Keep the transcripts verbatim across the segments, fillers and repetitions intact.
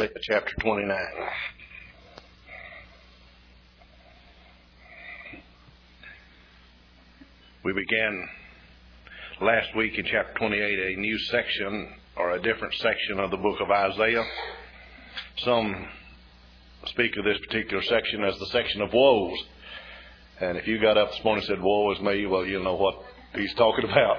Chapter twenty-nine. We began last week in chapter twenty-eight a new section, or a different section of the book of Isaiah. Some speak of this particular section as the section of woes. And if you got up this morning and said, "Woe is me," well, you'll know what he's talking about.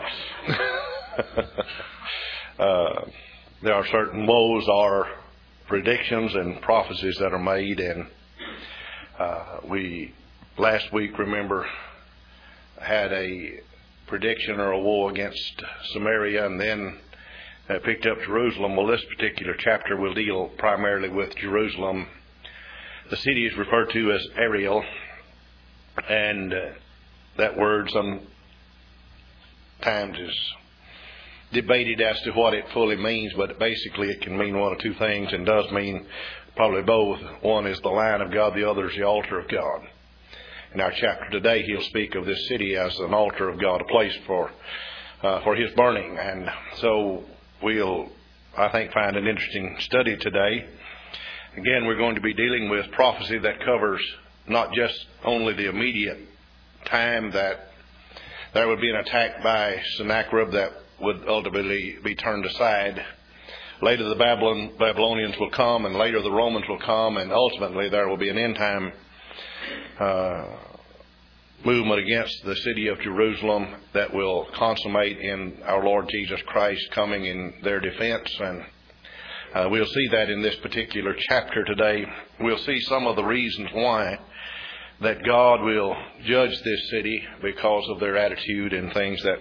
uh, there are certain woes are predictions and prophecies that are made, and uh, we last week, remember, had a prediction or a woe against Samaria, and then uh, picked up Jerusalem. Well, this particular chapter will deal primarily with Jerusalem. The city is referred to as Ariel, and uh, that word sometimes is debated as to what it fully means, but basically it can mean one of two things, and does mean probably both. One is the line of God, the other is the altar of God. In our chapter today, he'll speak of this city as an altar of God, a place for uh, for his burning. And so we'll, I think, find an interesting study today. Again, we're going to be dealing with prophecy that covers not just only the immediate time that there would be an attack by Sennacherib that would ultimately be turned aside. Later the Babylon, Babylonians will come, and later the Romans will come, and ultimately there will be an end time uh, movement against the city of Jerusalem that will consummate in our Lord Jesus Christ coming in their defense. And uh, we'll see that in this particular chapter today. We'll see some of the reasons why that God will judge this city because of their attitude and things that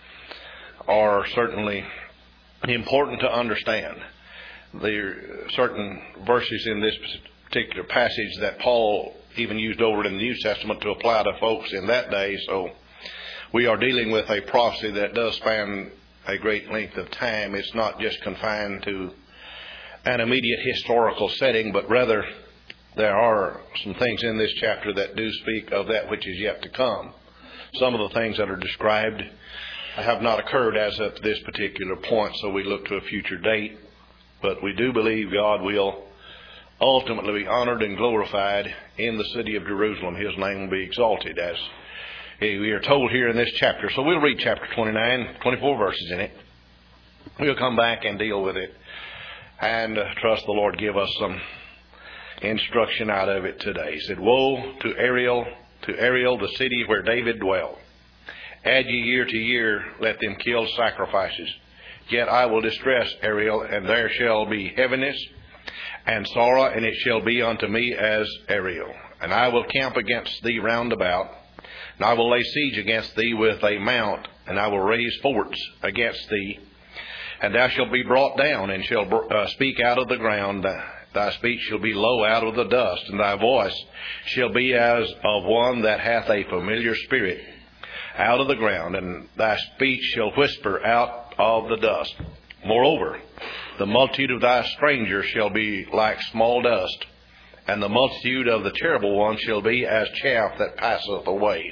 are certainly important to understand. There are certain verses in this particular passage that Paul even used over in the New Testament to apply to folks in that day. So we are dealing with a prophecy that does span a great length of time. It's not just confined to an immediate historical setting, but rather there are some things in this chapter that do speak of that which is yet to come. Some of the things that are described have not occurred as of this particular point, so we look to a future date. But we do believe God will ultimately be honored and glorified in the city of Jerusalem. His name will be exalted, as we are told here in this chapter. So we'll read chapter twenty-nine, twenty-four verses in it. We'll come back and deal with it, and uh, trust the Lord give us some instruction out of it today. He said, "Woe to Ariel, to Ariel, the city where David dwelt. Add ye year to year, let them kill sacrifices. Yet I will distress Ariel, and there shall be heaviness and sorrow, and it shall be unto me as Ariel. And I will camp against thee round about, and I will lay siege against thee with a mount, and I will raise forts against thee. And thou shalt be brought down, and shalt uh, speak out of the ground. Thy speech shall be low out of the dust, and thy voice shall be as of one that hath a familiar spirit out of the ground, and thy speech shall whisper out of the dust. Moreover, the multitude of thy strangers shall be like small dust, and the multitude of the terrible ones shall be as chaff that passeth away.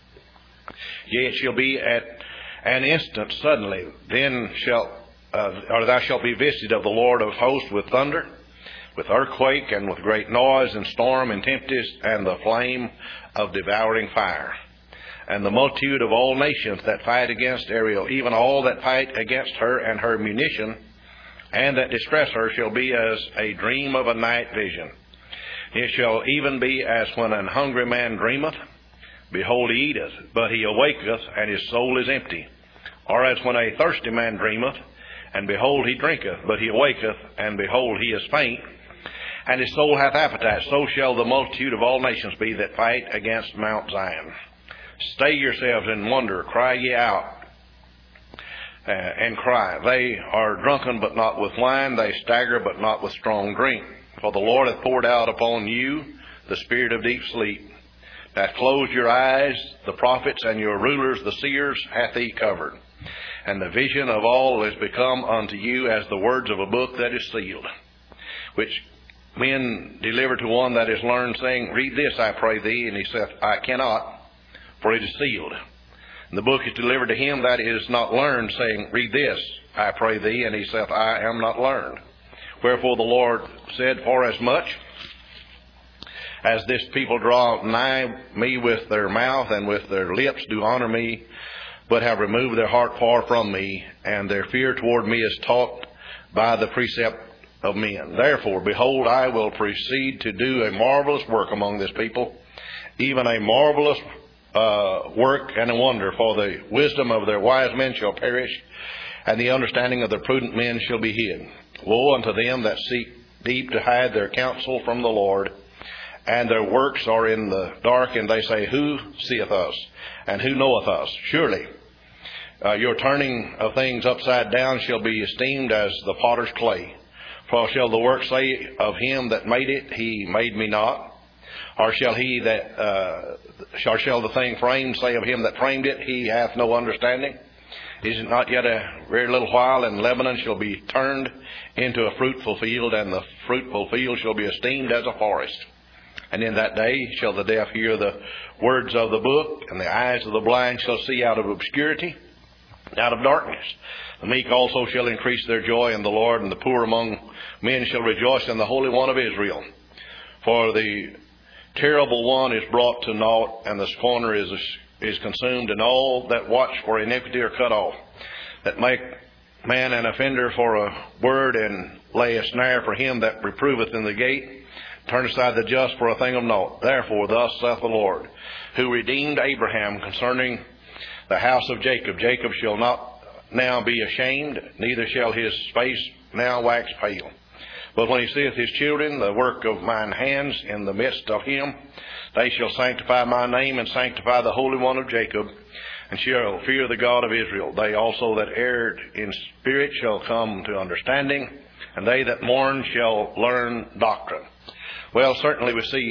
Yea, it shall be at an instant suddenly, then shalt uh, or thou shalt be visited of the Lord of hosts with thunder, with earthquake, and with great noise, and storm, and tempest, and the flame of devouring fire. And the multitude of all nations that fight against Ariel, even all that fight against her and her munition, and that distress her, shall be as a dream of a night vision. It shall even be as when an hungry man dreameth, behold, he eateth, but he awaketh, and his soul is empty. Or as when a thirsty man dreameth, and behold, he drinketh, but he awaketh, and behold, he is faint, and his soul hath appetite. So shall the multitude of all nations be that fight against Mount Zion. Stay yourselves and wonder, cry ye out, uh, and cry. They are drunken, but not with wine. They stagger, but not with strong drink. For the Lord hath poured out upon you the spirit of deep sleep, that closed your eyes, the prophets, and your rulers, the seers, hath he covered. And the vision of all is become unto you as the words of a book that is sealed, which men deliver to one that is learned, saying, Read this, I pray thee. And he saith, I cannot, for it is sealed. And the book is delivered to him that is not learned, saying, Read this, I pray thee. And he saith, I am not learned. Wherefore the Lord said, Forasmuch as this people draw nigh me with their mouth and with their lips do honor me, but have removed their heart far from me, and their fear toward me is taught by the precept of men. Therefore, behold, I will proceed to do a marvelous work among this people, even a marvelous uh, work and a wonder, for the wisdom of their wise men shall perish, and the understanding of their prudent men shall be hid. Woe unto them that seek deep to hide their counsel from the Lord, and their works are in the dark, and they say, Who seeth us, and who knoweth us? Surely uh, your turning of things upside down shall be esteemed as the potter's clay. For shall the work say of him that made it, He made me not? Or shall he that uh, shall, shall the thing framed say of him that framed it, He hath no understanding? Is it not yet a very little while, and Lebanon shall be turned into a fruitful field, and the fruitful field shall be esteemed as a forest? And in that day shall the deaf hear the words of the book, and the eyes of the blind shall see out of obscurity, out of darkness. The meek also shall increase their joy in the Lord, and the poor among men shall rejoice in the Holy One of Israel. For the terrible one is brought to naught, and the scorner is is consumed, and all that watch for iniquity are cut off, that make man an offender for a word, and lay a snare for him that reproveth in the gate, turn aside the just for a thing of naught. Therefore thus saith the Lord, who redeemed Abraham concerning the house of Jacob, Jacob shall not now be ashamed, neither shall his face now wax pale. But when he seeth his children, the work of mine hands in the midst of him, they shall sanctify my name, and sanctify the Holy One of Jacob, and shall fear the God of Israel. They also that erred in spirit shall come to understanding, and they that mourn shall learn doctrine. Well, certainly we see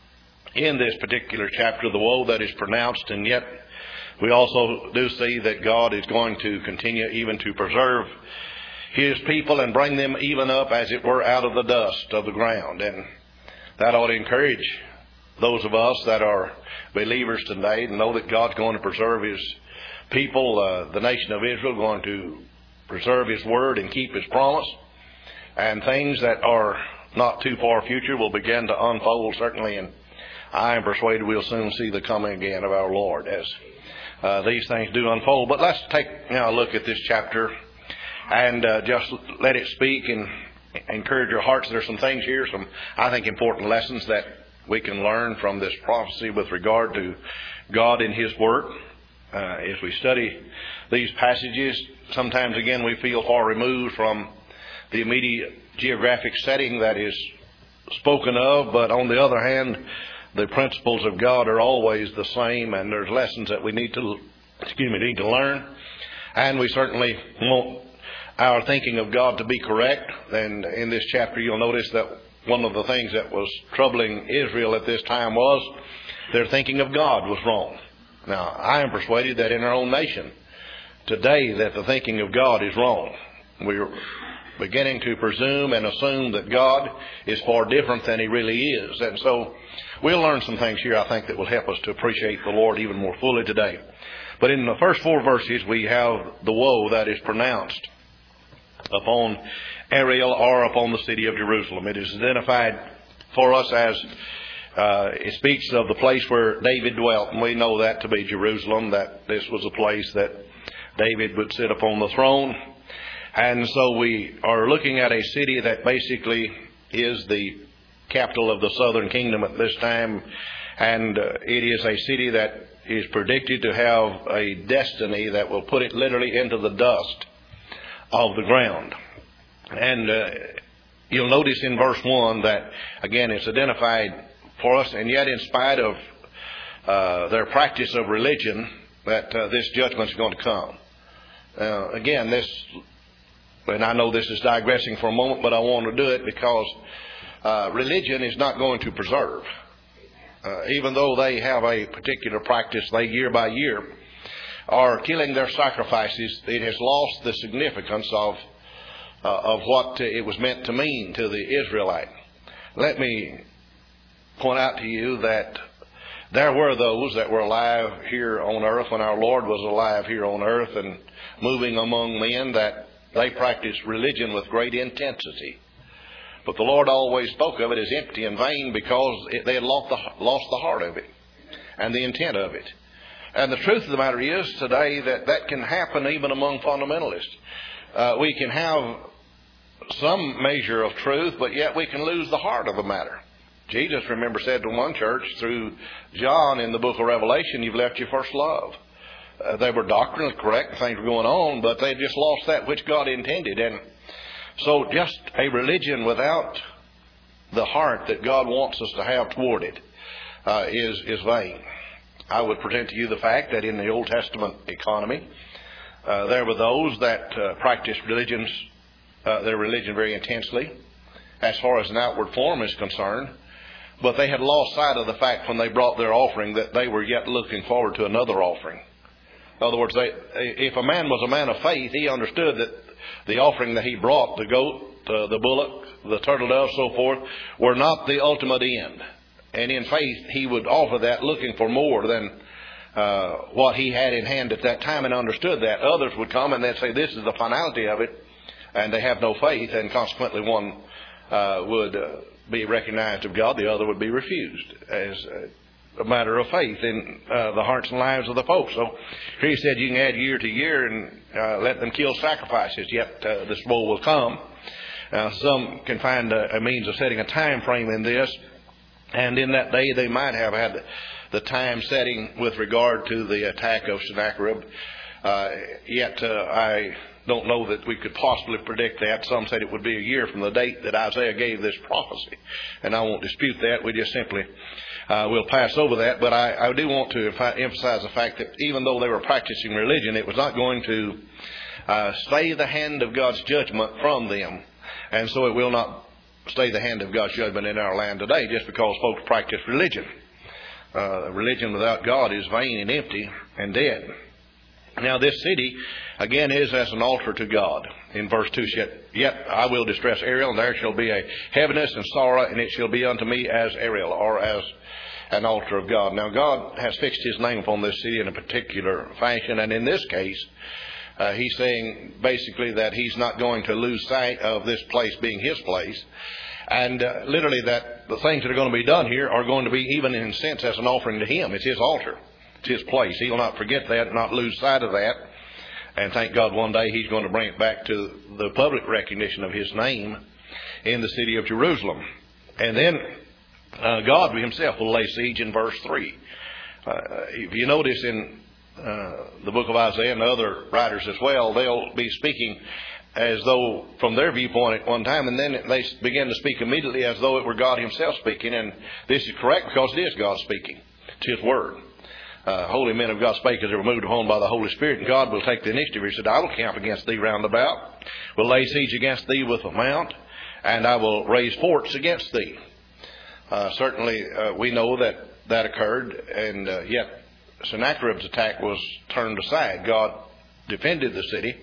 in this particular chapter the woe that is pronounced, and yet we also do see that God is going to continue even to preserve His people and bring them even up, as it were, out of the dust of the ground. And that ought to encourage those of us that are believers today to know that God's going to preserve His people, uh, the nation of Israel, going to preserve His word and keep His promise. And things that are not too far future will begin to unfold, certainly, and I am persuaded we'll soon see the coming again of our Lord as uh, these things do unfold. But let's take now a look at this chapter and uh, just let it speak and encourage your hearts. There's some things here, some, I think, important lessons that we can learn from this prophecy with regard to God and His work. Uh, as we study these passages, sometimes, again, we feel far removed from the immediate geographic setting that is spoken of, but on the other hand, the principles of God are always the same, and there's lessons that we need to, excuse me, need to learn. And we certainly want our thinking of God to be correct. And in this chapter, you'll notice that one of the things that was troubling Israel at this time was their thinking of God was wrong. Now, I am persuaded that in our own nation today that the thinking of God is wrong. We're beginning to presume and assume that God is far different than He really is. And so we'll learn some things here, I think, that will help us to appreciate the Lord even more fully today. But in the first four verses, we have the woe that is pronounced upon Ariel or upon the city of Jerusalem. It is identified for us as uh, it speaks of the place where David dwelt, and we know that to be Jerusalem, that this was a place that David would sit upon the throne. And so we are looking at a city that basically is the capital of the southern kingdom at this time, and uh, it is a city that is predicted to have a destiny that will put it literally into the dust of the ground. And uh, you'll notice in verse one that, again, it's identified for us, and yet in spite of uh, their practice of religion, that uh, this judgment is going to come. Uh, again, this, and I know this is digressing for a moment, but I want to do it because uh, religion is not going to preserve. Uh, even though they have a particular practice, they year by year are killing their sacrifices, it has lost the significance of uh, of what it was meant to mean to the Israelite. Let me point out to you that there were those that were alive here on earth when our Lord was alive here on earth and moving among men, that they practiced religion with great intensity. But the Lord always spoke of it as empty and vain because it, they had lost the, lost the heart of it and the intent of it. And the truth of the matter is today that that can happen even among fundamentalists. Uh, we can have some measure of truth, but yet we can lose the heart of the matter. Jesus, remember, said to one church through John in the book of Revelation, you've left your first love. Uh, they were doctrinally correct, things were going on, but they just lost that which God intended. And so just a religion without the heart that God wants us to have toward it uh, is, is vain. I would present to you the fact that in the Old Testament economy, uh, there were those that uh, practiced religions, uh, their religion very intensely, as far as an outward form is concerned. But they had lost sight of the fact when they brought their offering that they were yet looking forward to another offering. In other words, they, if a man was a man of faith, he understood that the offering that he brought, the goat, uh, the bullock, the turtle dove, so forth, were not the ultimate end. And in faith, he would offer that looking for more than uh, what he had in hand at that time, and understood that. Others would come and they'd say, this is the finality of it, and they have no faith, and consequently one uh, would uh, be recognized of God, the other would be refused as a matter of faith in uh, the hearts and lives of the folks. So here he said you can add year to year and uh, let them kill sacrifices, yet uh, this woe will come. Uh, some can find a, a means of setting a time frame in this, and in that day they might have had the time setting with regard to the attack of Sennacherib. Uh, yet uh, I don't know that we could possibly predict that. Some said it would be a year from the date that Isaiah gave this prophecy. And I won't dispute that. We just simply uh, will pass over that. But I, I do want to emphasize the fact that even though they were practicing religion, it was not going to uh, stay the hand of God's judgment from them. And so it will not stay the hand of God's judgment in our land today just because folks practice religion. Uh, religion without God is vain and empty and dead. Now this city, again, is as an altar to God. In verse two, yet, yet I will distress Ariel, and there shall be a heaviness and sorrow, and it shall be unto me as Ariel, or as an altar of God. Now God has fixed His name upon this city in a particular fashion, and in this case, uh, He's saying basically that He's not going to lose sight of this place being His place. And uh, literally that the things that are going to be done here are going to be even in a sense as an offering to Him. It's His altar. His place. He will not forget that, not lose sight of that. And thank God one day He's going to bring it back to the public recognition of His name in the city of Jerusalem. And then uh, God Himself will lay siege in verse three. Uh, if you notice in uh, the book of Isaiah and other writers as well, they'll be speaking as though from their viewpoint at one time, and then they begin to speak immediately as though it were God Himself speaking. And this is correct because it is God speaking. It's His Word. Uh, holy men of God spake as they were moved upon by the Holy Spirit, and God will take the initiative. He said, I will camp against thee round about, will lay siege against thee with a mount, and I will raise forts against thee. Uh, certainly uh, we know that that occurred, and uh, yet Sennacherib's attack was turned aside. God defended the city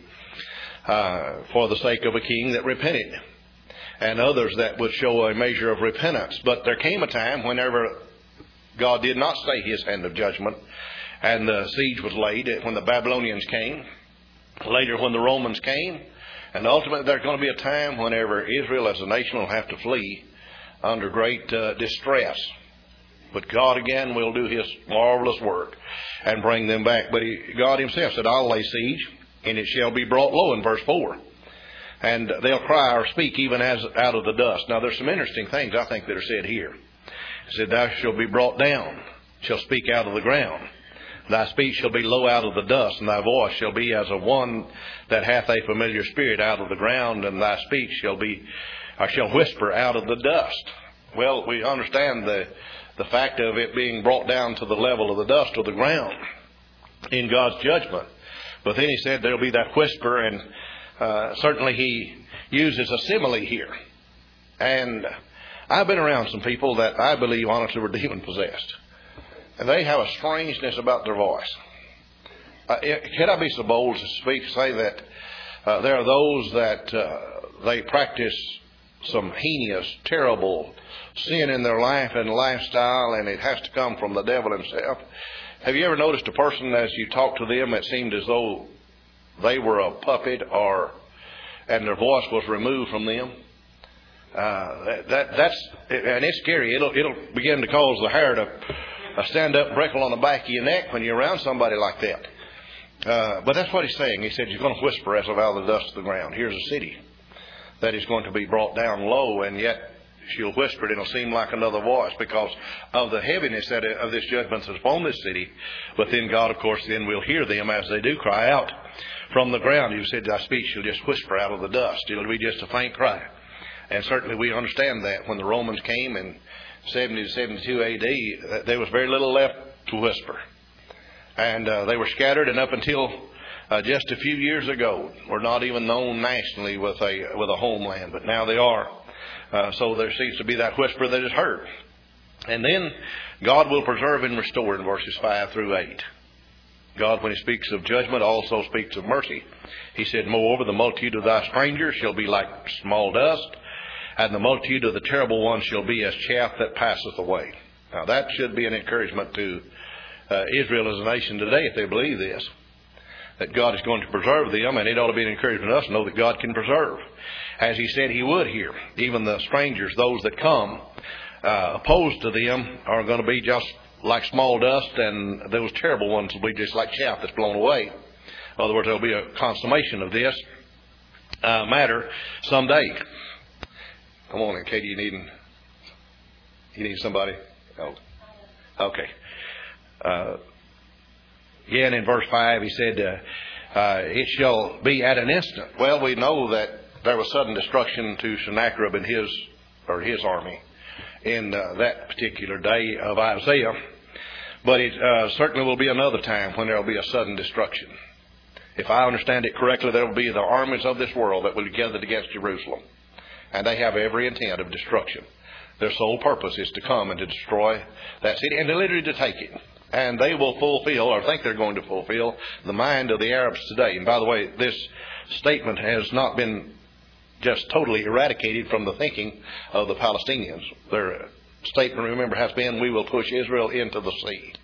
uh, for the sake of a king that repented, and others that would show a measure of repentance. But there came a time whenever God did not stay His hand of judgment, and the siege was laid when the Babylonians came, later when the Romans came, and ultimately there's going to be a time whenever Israel as a nation will have to flee under great uh, distress. But God again will do His marvelous work and bring them back. But he, God Himself said, I'll lay siege, and it shall be brought low in verse four. And they'll cry or speak even as out of the dust. Now there's some interesting things I think that are said here. It said, thou shalt be brought down, shall speak out of the ground. Thy speech shall be low out of the dust, and thy voice shall be as of one that hath a familiar spirit out of the ground, and thy speech shall be, or shall whisper out of the dust. Well, we understand the, the fact of it being brought down to the level of the dust or the ground in God's judgment. But then He said there'll be that whisper, and uh, certainly He uses a simile here. And I've been around some people that I believe honestly were demon-possessed. And they have a strangeness about their voice. Uh, can I be so bold to speak, say that uh, there are those that uh, they practice some heinous, terrible sin in their life and lifestyle, and it has to come from the devil himself. Have you ever noticed a person as you talk to them, it seemed as though they were a puppet or and their voice was removed from them? Uh, that, that that's and it's scary. It'll it'll begin to cause the hair to uh, stand up and prickle on the back of your neck when you're around somebody like that. Uh, but that's what he's saying. He said, "You're going to whisper as of out of the dust of the ground. Here's a city that is going to be brought down low, and yet she'll whisper it. It'll seem like another voice because of the heaviness that of this judgment that's upon this city. But then God, of course, then will hear them as they do cry out from the ground. You said, thy speech shall just whisper out of the dust. It'll be just a faint cry." And certainly we understand that when the Romans came in seventy to seventy-two A D, there was very little left to whisper. And uh, they were scattered, and up until uh, just a few years ago were not even known nationally with a with a homeland. But now they are. Uh, so there seems to be that whisper that is heard. And then God will preserve and restore in verses five through eight. God, when he speaks of judgment, also speaks of mercy. He said, "Moreover, the multitude of thy strangers shall be like small dust, and the multitude of the terrible ones shall be as chaff that passeth away." Now that should be an encouragement to uh, Israel as a nation today if they believe this, that God is going to preserve them, and it ought to be an encouragement to us to know that God can preserve, as he said he would here. Even the strangers, those that come uh, opposed to them, are going to be just like small dust, and those terrible ones will be just like chaff that's blown away. In other words, there will be a consummation of this uh, matter someday. Come on in, Katie. You need you need somebody? Oh, okay. Uh, again, in verse five, he said, uh, uh, "It shall be at an instant." Well, we know that there was sudden destruction to Sennacherib and his or his army in uh, that particular day of Isaiah. But it uh, certainly will be another time when there will be a sudden destruction. If I understand it correctly, there will be the armies of this world that will be gathered against Jerusalem. And they have every intent of destruction. Their sole purpose is to come and to destroy that city and to literally to take it. And they will fulfill, or think they're going to fulfill, the mind of the Arabs today. And by the way, this statement has not been just totally eradicated from the thinking of the Palestinians. Their statement, remember, has been, "We will push Israel into the sea."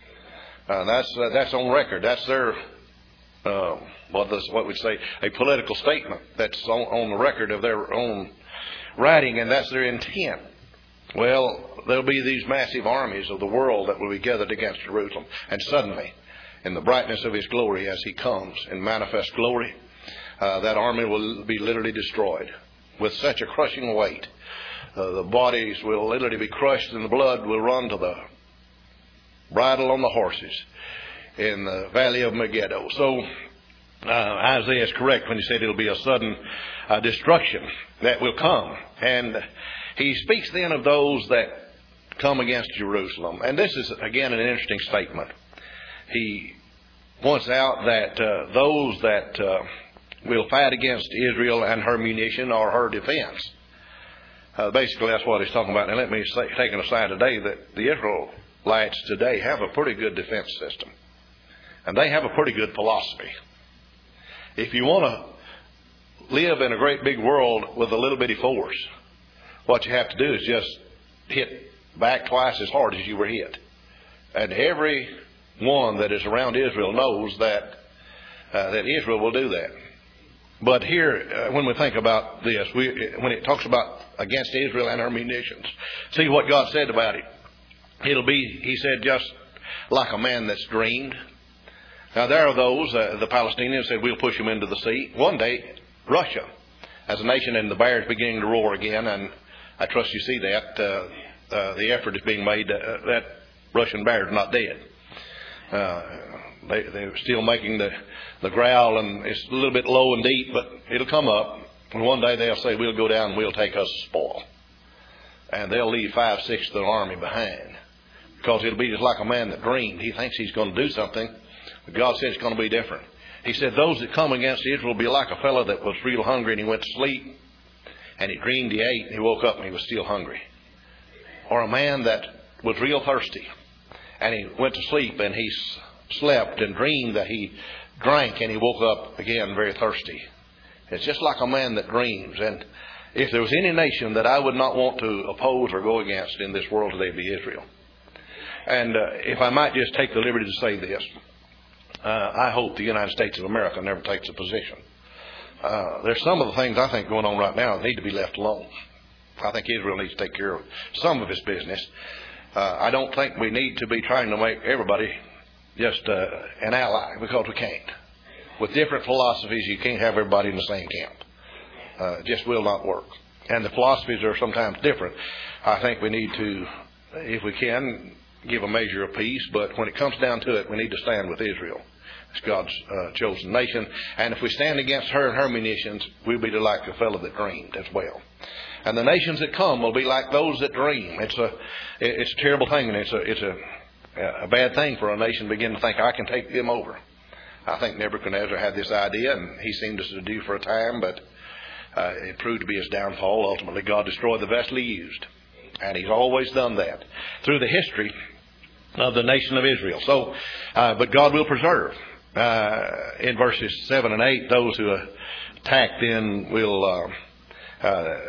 Uh, that's uh, that's on record. That's their uh, what does what we'd say a political statement that's on, on the record of their own writing, and that's their intent. Well, there'll be these massive armies of the world that will be gathered against Jerusalem, and suddenly, in the brightness of his glory, as he comes in manifest glory, uh, that army will be literally destroyed with such a crushing weight. Uh, the bodies will literally be crushed, and the blood will run to the bridle on the horses in the valley of Megiddo. So uh, Isaiah is correct when he said it'll be a sudden uh, destruction that will come. And he speaks then of those that come against Jerusalem. And this is, again, an interesting statement. He points out that uh, those that uh, will fight against Israel and her munition or her defense. Uh, basically, that's what he's talking about. And let me say, take an aside today, that the Israelites today have a pretty good defense system. And they have a pretty good philosophy. If you want to live in a great big world with a little bitty force, what you have to do is just hit back twice as hard as you were hit. And every one that is around Israel knows that uh, that Israel will do that. But here, uh, when we think about this, we, when it talks about against Israel and her munitions, see what God said about it. It'll be, he said, just like a man that's dreamed. Now, there are those, uh, the Palestinians said, we'll push them into the sea. One day, Russia, as a nation, and the bear is beginning to roar again, and I trust you see that. Uh, uh, the effort is being made uh, that Russian bear is not dead. Uh, they, they're still making the, the growl, and it's a little bit low and deep, but it'll come up. And one day they'll say, we'll go down and we'll take us a spoil. And they'll leave five-sixths of the army behind. Because it'll be just like a man that dreamed. He thinks he's going to do something, but God said it's going to be different. He said those that come against Israel will be like a fellow that was real hungry and he went to sleep. And he dreamed he ate and he woke up and he was still hungry. Or a man that was real thirsty and he went to sleep and he slept and dreamed that he drank and he woke up again very thirsty. It's just like a man that dreams. And if there was any nation that I would not want to oppose or go against in this world today, it'd be Israel. And uh, if I might just take the liberty to say this, uh, I hope the United States of America never takes a position. Uh, there's some of the things I think going on right now that need to be left alone. I think Israel needs to take care of some of its business. Uh, I don't think we need to be trying to make everybody just uh, an ally, because we can't. With different philosophies, you can't have everybody in the same camp. Uh, it just will not work. And the philosophies are sometimes different. I think we need to, if we can, give a measure of peace. But when it comes down to it, we need to stand with Israel. It's God's uh, chosen nation. And if we stand against her and her munitions, we'll be like the fellow that dreamed as well. And the nations that come will be like those that dream. It's a, it's a terrible thing, and it's a, it's a, a bad thing for a nation to begin to think, I can take them over. I think Nebuchadnezzar had this idea, and he seemed to subdue for a time, but uh, it proved to be his downfall. Ultimately, God destroyed the vessel he used. And he's always done that through the history of the nation of Israel. So, uh, but God will preserve. Uh, in verses seven and eight, those who attack then will, uh, uh,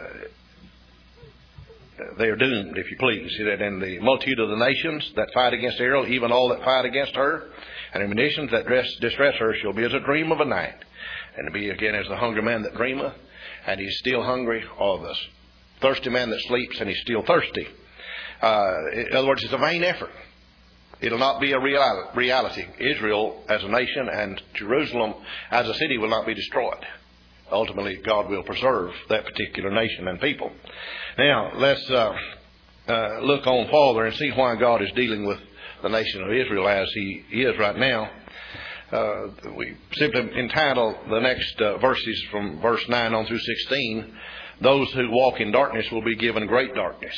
they are doomed, if you please. See that in the multitude of the nations that fight against Ariel, even all that fight against her, and the munitions that dress, distress her shall be as a dream of a night, and to be again as the hungry man that dreameth, and he's still hungry, all of us. Thirsty man that sleeps, and he's still thirsty. Uh, in other words, it's a vain effort. It'll not be a real, reality. Israel as a nation and Jerusalem as a city will not be destroyed. Ultimately, God will preserve that particular nation and people. Now, let's uh, uh, look on farther and see why God is dealing with the nation of Israel as He is right now. Uh, we simply entitle the next uh, verses from verse nine on through sixteen, those who walk in darkness will be given great darkness.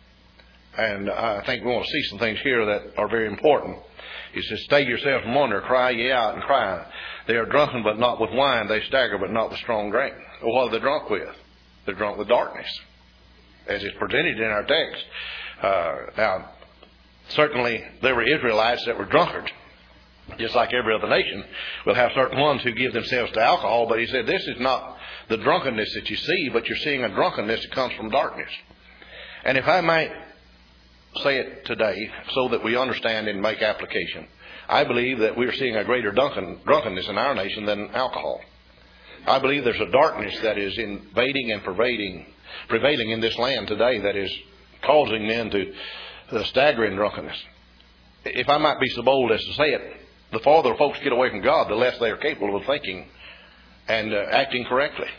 And I think we want to see some things here that are very important. He says, stay yourself from wonder, cry ye out and cry. They are drunken, but not with wine. They stagger, but not with strong drink. Well, what are they drunk with? They're drunk with darkness, as is presented in our text. Uh, now, certainly there were Israelites that were drunkards, just like every other nation. We'll have certain ones who give themselves to alcohol, but he said this is not the drunkenness that you see, but you're seeing a drunkenness that comes from darkness. And if I might say it today so that we understand and make application, I believe that we're seeing a greater drunken, drunkenness in our nation than alcohol. I believe there's a darkness that is invading and pervading, prevailing in this land today that is causing men to uh, stagger in drunkenness. If I might be so bold as to say it, the farther folks get away from God, the less they are capable of thinking and uh, acting correctly.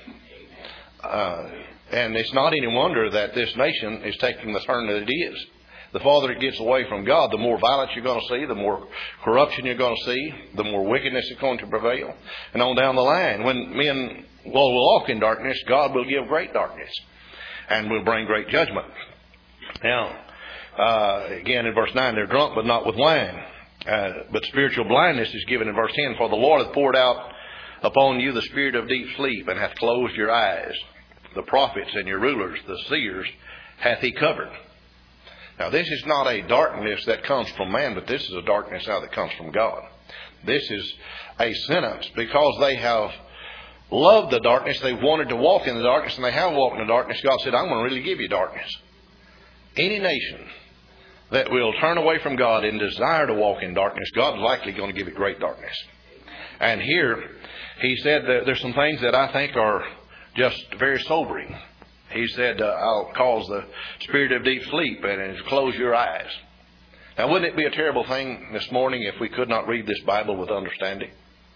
Uh, and it's not any wonder that this nation is taking the turn that it is. The farther it gets away from God, the more violence you're going to see, the more corruption you're going to see, the more wickedness is going to prevail. And on down the line, when men will walk in darkness, God will give great darkness and will bring great judgment. Now, uh, again in verse nine, they're drunk but not with wine. Uh, but spiritual blindness is given in verse ten. For the Lord hath poured out upon you the spirit of deep sleep, and hath closed your eyes. The prophets and your rulers, the seers, hath He covered. Now, this is not a darkness that comes from man, but this is a darkness now that comes from God. This is a sentence because they have loved the darkness. They wanted to walk in the darkness, and they have walked in the darkness. God said, I'm going to really give you darkness. Any nation that will turn away from God and desire to walk in darkness, God's likely going to give it great darkness. And here, He said that there's some things that I think are just very sobering. He said, uh, I'll cause the spirit of deep sleep and close your eyes. Now, wouldn't it be a terrible thing this morning if we could not read this Bible with understanding?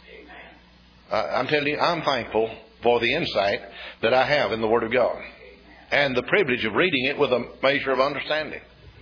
Uh, I'm telling you, I'm thankful for the insight that I have in the Word of God and the privilege of reading it with a measure of understanding.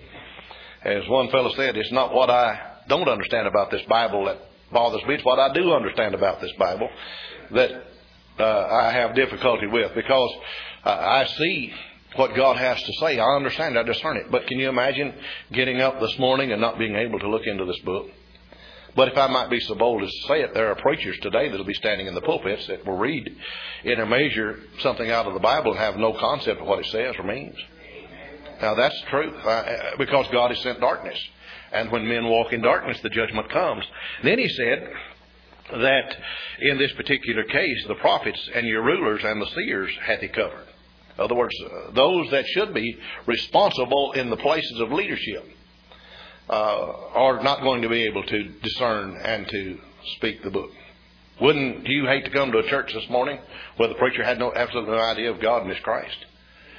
As one fellow said, it's not what I don't understand about this Bible that bothers me. It's what I do understand about this Bible that uh, I have difficulty with, because uh, I see what God has to say. I understand, I discern it. But can you imagine getting up this morning and not being able to look into this book? But if I might be so bold as to say it, there are preachers today that will be standing in the pulpits that will read in a measure something out of the Bible and have no concept of what it says or means. Now, that's the truth, uh, because God has sent darkness. And when men walk in darkness, the judgment comes. Then He said that in this particular case, the prophets and your rulers and the seers hath He covered. In other words, uh, those that should be responsible in the places of leadership uh, are not going to be able to discern and to speak the book. Wouldn't you hate to come to a church this morning where the preacher had no absolutely no idea of God and His Christ?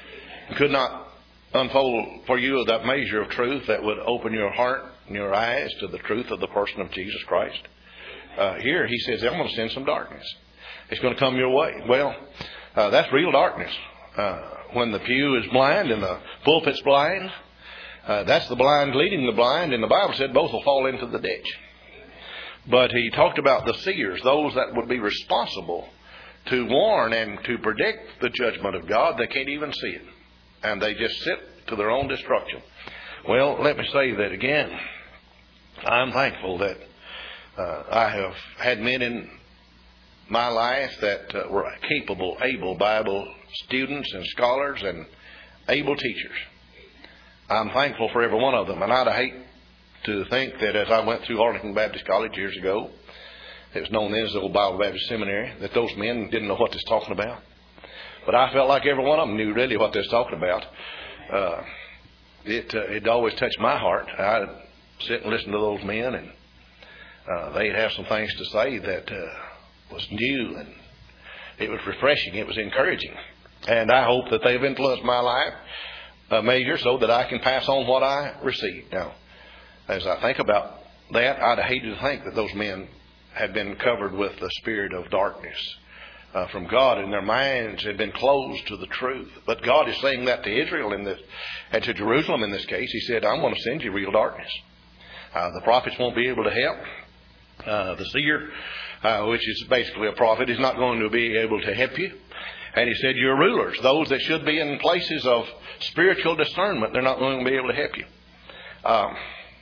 could not unfold for you that measure of truth that would open your heart and your eyes to the truth of the person of Jesus Christ. Uh, here he says, I'm going to send some darkness. It's going to come your way. Well, uh, that's real darkness. Uh, when the pew is blind and the pulpit's blind, uh, that's the blind leading the blind, and the Bible said both will fall into the ditch. But he talked about the seers, those that would be responsible to warn and to predict the judgment of God. They can't even see it, and they just sit to their own destruction. Well, let me say that again. I'm thankful that uh, I have had men in my life that uh, were capable, able Bible students and scholars and able teachers. I'm thankful for every one of them. And I'd hate to think that as I went through Arlington Baptist College years ago, it was known then as the Old Bible Baptist Seminary, that those men didn't know what they was talking about. But I felt like every one of them knew really what they was talking about. Uh, it uh, it always touched my heart. I'd sit and listen to those men, and uh, they'd have some things to say that uh, was new, and it was refreshing. It was encouraging. And I hope that they've influenced my life a measure so that I can pass on what I received. Now, as I think about that, I'd hate to think that those men had been covered with the spirit of darkness uh, from God, and their minds had been closed to the truth. But God is saying that to Israel in this, and to Jerusalem in this case. He said, I'm going to send you real darkness. Uh, the prophets won't be able to help. Uh, the seer, uh, which is basically a prophet, is not going to be able to help you. And he said, your rulers, those that should be in places of spiritual discernment, they're not going to be able to help you. Um,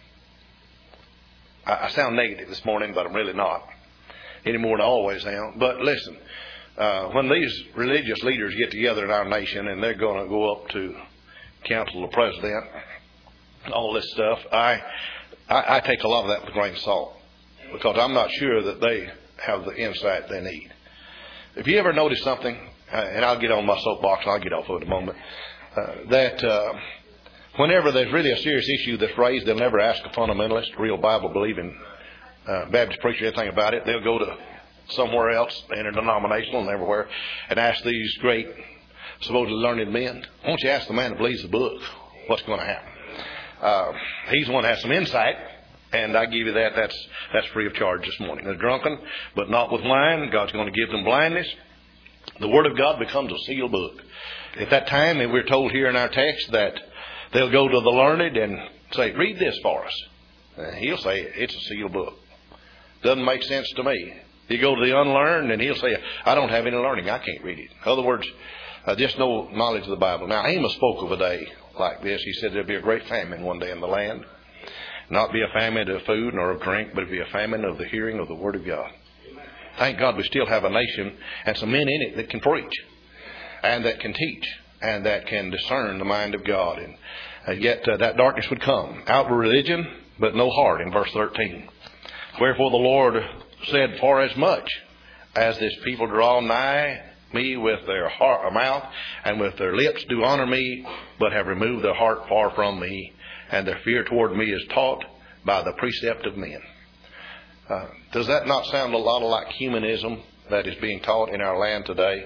I, I sound negative this morning, but I'm really not, any more than I always am. But listen, uh, when these religious leaders get together in our nation and they're going to go up to counsel the president, all this stuff, I, I, I take a lot of that with a grain of salt, because I'm not sure that they have the insight they need. If you ever notice something, uh, and I'll get on my soapbox and I'll get off of it in a moment, uh, that uh, whenever there's really a serious issue that's raised, they'll never ask a fundamentalist, real Bible-believing uh, Baptist preacher anything about it. They'll go to somewhere else, interdenominational and everywhere, and ask these great, supposedly learned men. Why don't you ask the man that believes the book what's going to happen? Uh, he's the one that has some insight. And I give you that. That's that's free of charge this morning. They're drunken, but not with wine. God's going to give them blindness. The Word of God becomes a sealed book. At that time, we're told here in our text that they'll go to the learned and say, read this for us. And he'll say, it's a sealed book. Doesn't make sense to me. You go to the unlearned and he'll say, I don't have any learning. I can't read it. In other words, uh, just no knowledge of the Bible. Now, Amos spoke of a day like this. He said there'll be a great famine one day in the land. Not be a famine of food nor of drink, but be a famine of the hearing of the Word of God. Thank God we still have a nation and some men in it that can preach and that can teach and that can discern the mind of God. And uh, yet uh, that darkness would come. Outward religion, but no heart, in verse thirteen. Wherefore the Lord said, for as much as this people draw nigh me with their heart, mouth and with their lips do honor me, but have removed their heart far from me, and their fear toward me is taught by the precept of men. Uh, does that not sound a lot like humanism that is being taught in our land today?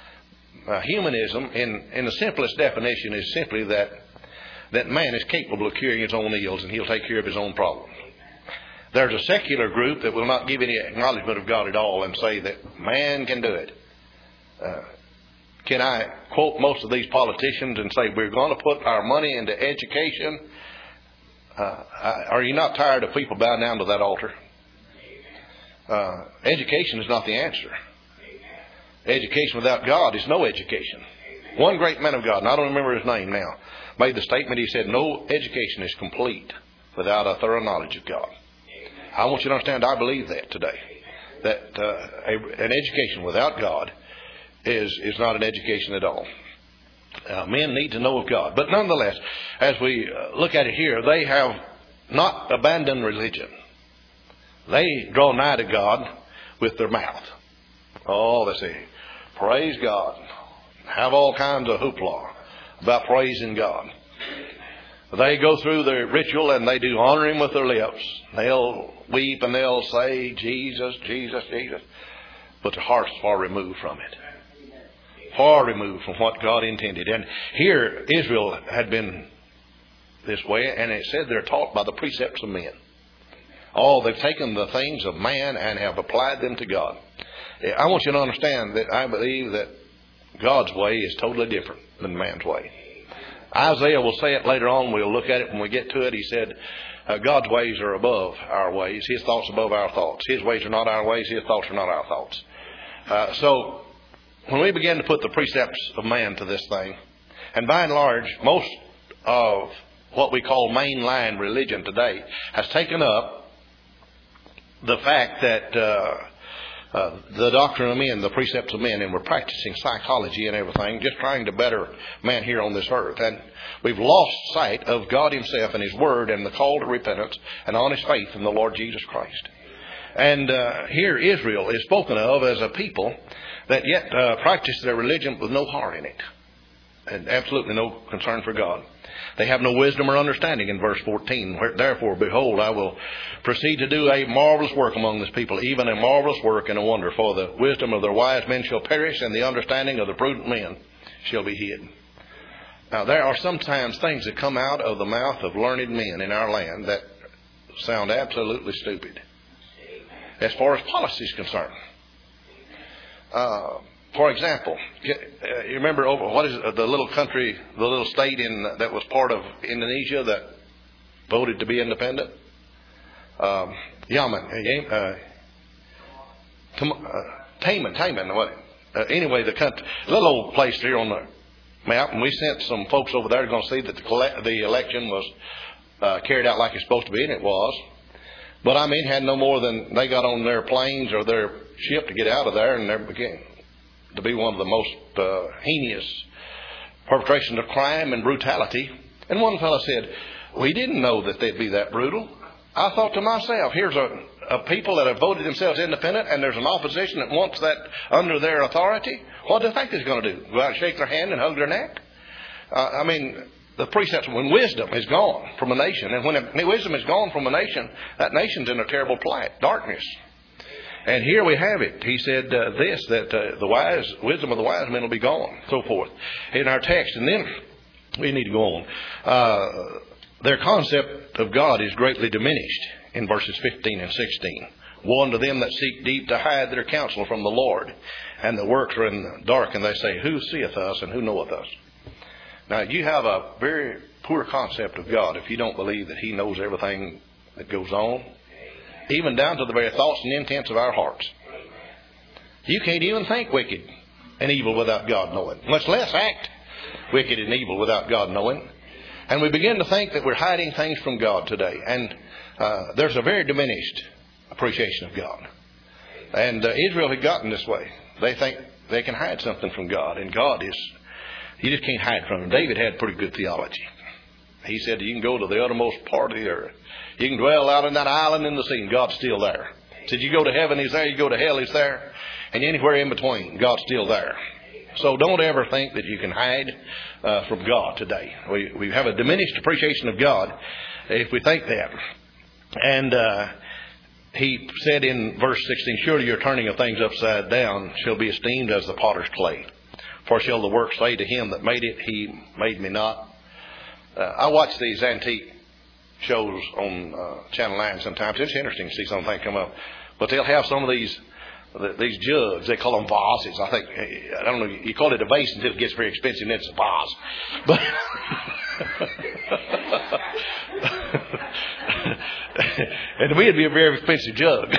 Uh, humanism, in, in the simplest definition, is simply that, that man is capable of curing his own ills and he'll take care of his own problems. There's a secular group that will not give any acknowledgement of God at all and say that man can do it. Uh, can I quote most of these politicians and say we're going to put our money into education? Uh, are you not tired of people bowing down to that altar? Uh, education is not the answer. Education without God is no education. One great man of God, and I don't remember his name now, made the statement, he said, no education is complete without a thorough knowledge of God. I want you to understand, I believe that today. That uh, a, an education without God is, is not an education at all. Uh, men need to know of God. But nonetheless, as we uh, look at it here, they have not abandoned religion. They draw nigh to God with their mouth. Oh, they say, praise God. Have all kinds of hoopla about praising God. They go through their ritual and they do honor Him with their lips. They'll weep and they'll say, Jesus, Jesus, Jesus. But their heart's far removed from it. far removed from what God intended. And here Israel had been this way, and it said they're taught by the precepts of men. Oh, they've taken the things of man and have applied them to God. I want you to understand that I believe that God's way is totally different than man's way. Isaiah will say it later on. We'll look at it when we get to it. He said, uh, God's ways are above our ways. His thoughts above our thoughts. His ways are not our ways. His thoughts are not our thoughts. Uh, so when we begin to put the precepts of man to this thing, and by and large, most of what we call mainline religion today has taken up the fact that uh, uh, the doctrine of men, the precepts of men, and we're practicing psychology and everything, just trying to better man here on this earth. And we've lost sight of God Himself and His Word and the call to repentance and honest faith in the Lord Jesus Christ. And uh, here Israel is spoken of as a people that yet uh, practice their religion with no heart in it, and absolutely no concern for God. They have no wisdom or understanding in verse fourteen. Where, therefore, behold, I will proceed to do a marvelous work among this people, even a marvelous work and a wonder. For the wisdom of their wise men shall perish, and the understanding of the prudent men shall be hid. Now, there are sometimes things that come out of the mouth of learned men in our land that sound absolutely stupid, as far as policy is concerned. Uh, For example, you remember over what is it, the little country, the little state in that was part of Indonesia that voted to be independent? Um, Yaman, uh, Taman, Taman. What? Uh, anyway, the country, little old place here on the map, and we sent some folks over there going to see that the, the election was uh, carried out like it's supposed to be, and it was. But I mean, had no more than they got on their planes or their ship to get out of there, and there began to be one of the most uh, heinous perpetrations of crime and brutality. And one fellow said, we didn't know that they'd be that brutal. I thought to myself, here's a, a people that have voted themselves independent, and there's an opposition that wants that under their authority. What do they think they're going to do? Go out and shake their hand and hug their neck? Uh, I mean, the precepts, when wisdom is gone from a nation, and when wisdom is gone from a nation, that nation's in a terrible plight, darkness. And here we have it. He said uh, this, that uh, the wise wisdom of the wise men will be gone, so forth, in our text. And then we need to go on. Uh, their concept of God is greatly diminished in verses fifteen and sixteen. Woe unto them that seek deep to hide their counsel from the Lord, and the works are in the dark, and they say, who seeth us and who knoweth us? Now, you have a very poor concept of God if you don't believe that He knows everything that goes on, even down to the very thoughts and intents of our hearts. You can't even think wicked and evil without God knowing, much less act wicked and evil without God knowing. And we begin to think that we're hiding things from God today. And uh, there's a very diminished appreciation of God. And uh, Israel had gotten this way. They think they can hide something from God. And God is, you just can't hide from Him. David had pretty good theology. He said you can go to the uttermost part of the earth. You can dwell out in that island in the sea, and God's still there. He said you go to heaven, He's there. You go to hell, He's there. And anywhere in between, God's still there. So don't ever think that you can hide uh, from God today. We we have a diminished appreciation of God if we think that. And uh, he said in verse sixteen, surely your turning of things upside down shall be esteemed as the potter's clay. For shall the work say to him that made it, He made me not? Uh, I watch these antique shows on uh, Channel nine sometimes. It's interesting to see something come up. But they'll have some of these these jugs. They call them vases. I think, I don't know, you call it a vase until it gets very expensive and it's a vase. But and to me it'd be a very expensive jug.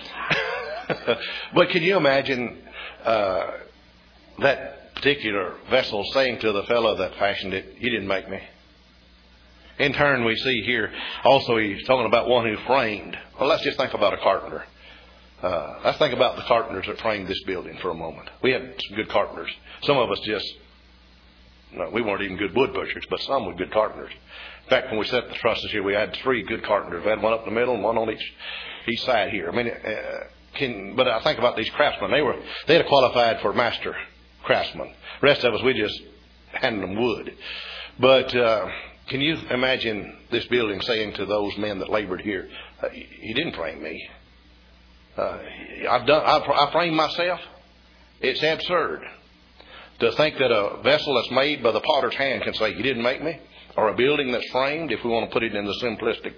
But can you imagine uh, that particular vessel saying to the fellow that fashioned it, you didn't make me? In turn, we see here also he's talking about one who framed. Well, let's just think about a carpenter. Uh, let's think about the carpenters that framed this building for a moment. We had some good carpenters. Some of us just, no, we weren't even good wood pushers, but some were good carpenters. In fact, when we set the trusses here, we had three good carpenters. We had one up the middle and one on each each side here. I mean, uh, can, but I think about these craftsmen. They were they had qualified for master craftsmen. The rest of us, we just handed them wood. But uh, can you imagine this building saying to those men that labored here, uh, "You didn't frame me. Uh, I've done. I, I framed myself." It's absurd. To think that a vessel that's made by the potter's hand can say, "You didn't make me," or a building that's framed, if we want to put it in the simplistic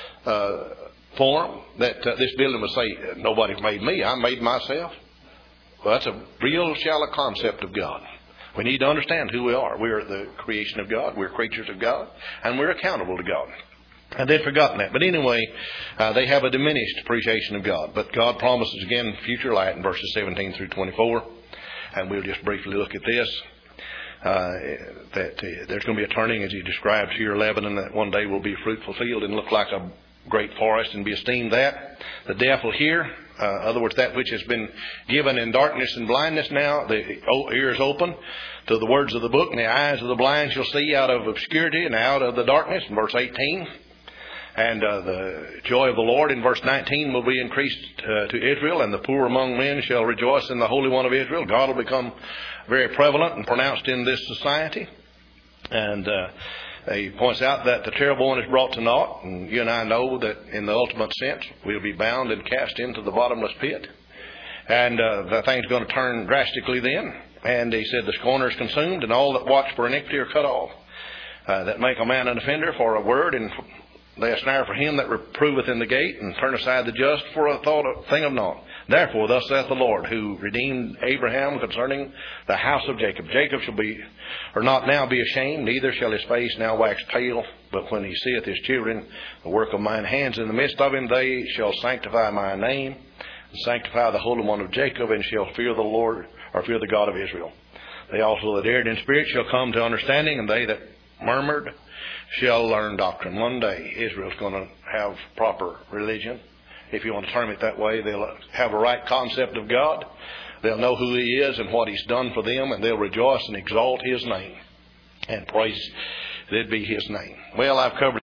uh, form, that uh, this building would say, "Nobody made me, I made myself." Well, that's a real shallow concept of God. We need to understand who we are. We're the creation of God. We're creatures of God. And we're accountable to God. And they'd forgotten that. But anyway, uh, they have a diminished appreciation of God. But God promises again future light in verses seventeen through twenty-four. And we'll just briefly look at this. Uh, that uh, there's going to be a turning, as he describes here, Lebanon, that one day will be a fruitful field and look like a great forest and be esteemed that. The deaf will hear. Uh, in other words, that which has been given in darkness and blindness now, the ears open to the words of the book, and the eyes of the blind shall see out of obscurity and out of the darkness, in verse eighteen. And uh, the joy of the Lord, in verse nineteen, will be increased uh, to Israel, and the poor among men shall rejoice in the Holy One of Israel. God will become very prevalent and pronounced in this society. And uh, he points out that the terrible one is brought to naught, and you and I know that in the ultimate sense we'll be bound and cast into the bottomless pit. And uh, the thing's going to turn drastically then. And he said, the scorner is consumed, and all that watch for iniquity are cut off. Uh, that make a man an offender for a word, and they a snare for him that reproveth in the gate, and turn aside the just for a thought of thing of naught. Therefore, thus saith the Lord, who redeemed Abraham concerning the house of Jacob. Jacob shall be, or not now be ashamed, neither shall his face now wax pale. But when he seeth his children, the work of mine hands in the midst of him, they shall sanctify my name, and sanctify the Holy One of Jacob, and shall fear the Lord, or fear the God of Israel. They also that erred in spirit shall come to understanding, and they that murmured shall learn doctrine. One day, Israel's going to have proper religion. If you want to term it that way, they'll have a right concept of God. They'll know who He is and what He's done for them, and they'll rejoice and exalt His name and praise that be His name. Well, I've covered